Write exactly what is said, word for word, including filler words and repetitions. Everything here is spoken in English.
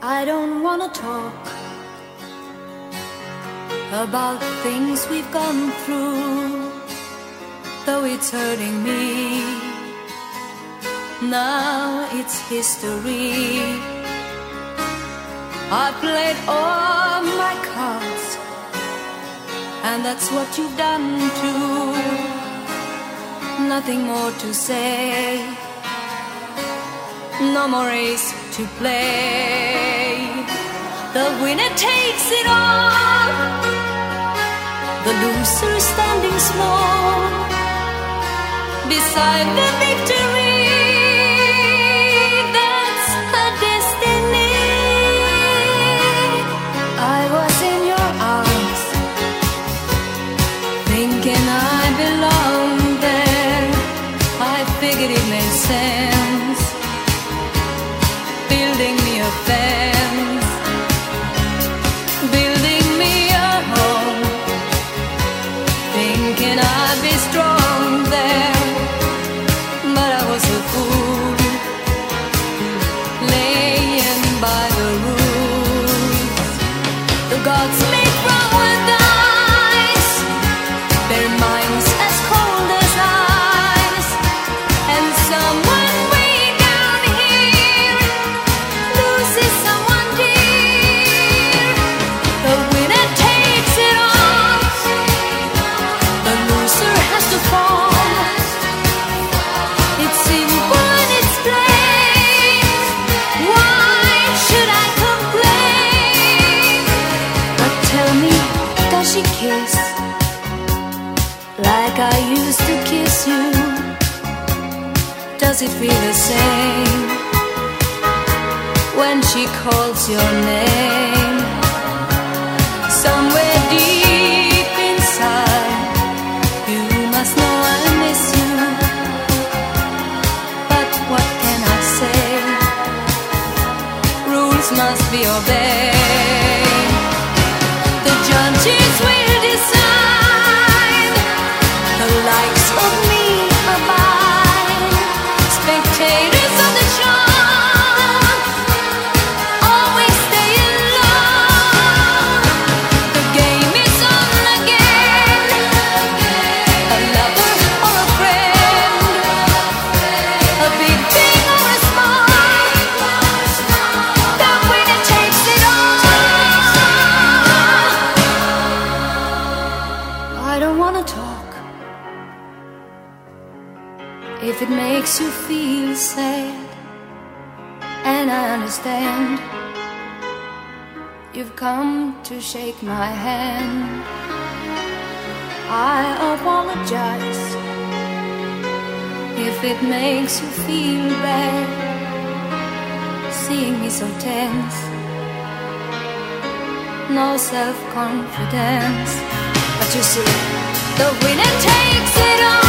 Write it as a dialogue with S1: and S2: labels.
S1: I don't wanna talk about things we've gone through, though it's hurting me. Now it's history. I played all my cards, and that's what you've done too. Nothing more to say, no more race to play. The winner takes it all, the loser standing small beside the victory. That's her destiny. I was in your arms, thinking I belonged there. I figured it made sense, building me a fence, building me a home, thinking I'd be strong there. But I was a fool, laying by the rules. The gods make wrong with ice, their minds as cold as ice, and someone way down here loses someone dear. The winner takes it all, the loser has to fall. It's simple and it's plain. Why should I complain? But tell me, does she kiss like I used to kiss you? Does it feel the same when she calls your name? Somewhere deep inside, you must know I miss you. But what can I say? Rules must be obeyed. The judges will decide, the likes of me abide. Spectators of the show always stay alone. The game is on again, a lover or a friend, a big thing or a small, the winner takes it all. I don't wanna talk if it makes you feel sad, and I understand. You've come to shake my hand. I apologize if it makes you feel bad, seeing me so tense, no self-confidence. But you see, the winner takes it all.